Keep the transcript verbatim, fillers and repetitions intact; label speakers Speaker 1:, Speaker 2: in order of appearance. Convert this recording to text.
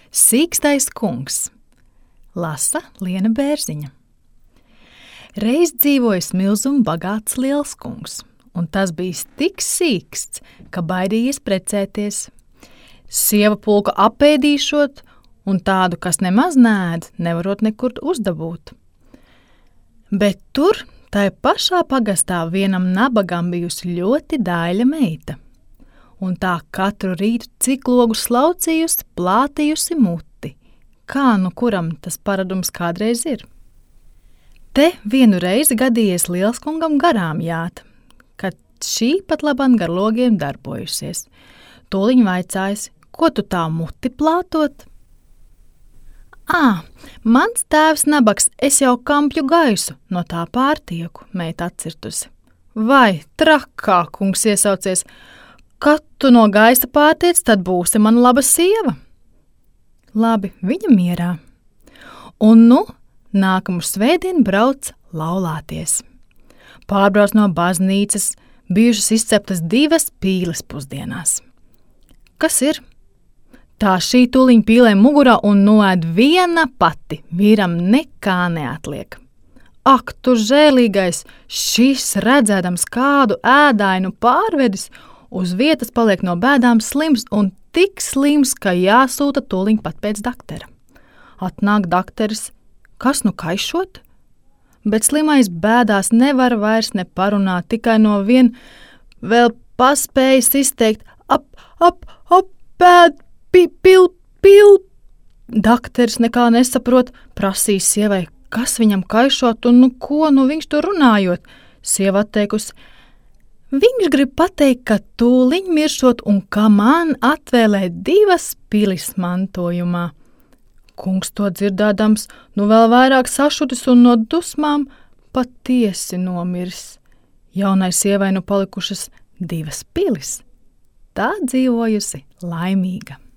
Speaker 1: Sīkstais kungs. Lasa Liena Bērziņa. Reiz dzīvojas milz un bagāts liels kungs, un tas bijis tik sīksts, ka baidījies precēties. Sieva pulka apēdīšot, un tādu, kas nemaz nēd, nevarot nekur uzdabūt. Bet tur, tai pašā pagastā vienam nabagam bijusi ļoti daiļa meita, un tā katru rītu ciklogu slaucījusi, plātījusi muti. Kā nu kuram tas paradums kādreiz ir? Te vienu reizi gadījies lielskungam garām jāt, kad šī pat labam gar logiem darbojusies. Tūliņ vaicājis, ko tu tā muti plātot? Ā, mans tēvs nabags, es jau kampļu gaisu, no tā pārtieku, meita atcirtusi. Vai, trakā, kungs iesaucies, kad tu no gaisa pārtiec, tad būsi man laba sieva. Labi, viņa mierā. Un nu, nākamu svētdienu brauc laulāties. Pārbrauc no baznīcas, bijušas izceptas divas pīles pusdienās. Kas ir? Tā šī tūliņ pīlē mugurā un noēd viena pati, vīram nekā neatliek. Ak, tu žēlīgais, šis redzēdams kādu ēdainu pārvedis, uz vietas paliek no bēdām slims un tik slims, ka jāsūta tūliņ pat pēc daktera. Atnāk dakteris, kas nu kaišot? Bet slimais bēdās nevar vairs ne parunāt, tikai no vien vēl paspējis izteikt ap, ap, ap, bēd, pi, pil, pil. Dakteris nekā nesaprot, prasīs sievai, kas viņam kaišot un nu ko nu viņš tur runājot. Sieva atteikusi, viņš grib pateikt, ka tūliņ miršot un ka man atvēlē divas pilis mantojumā. Kungs to dzirdādams, nu vēl vairāk sašutis un no dusmām patiesi nomirs. Jaunai sievai nu palikušas divas pilis. Tā dzīvojusi laimīga.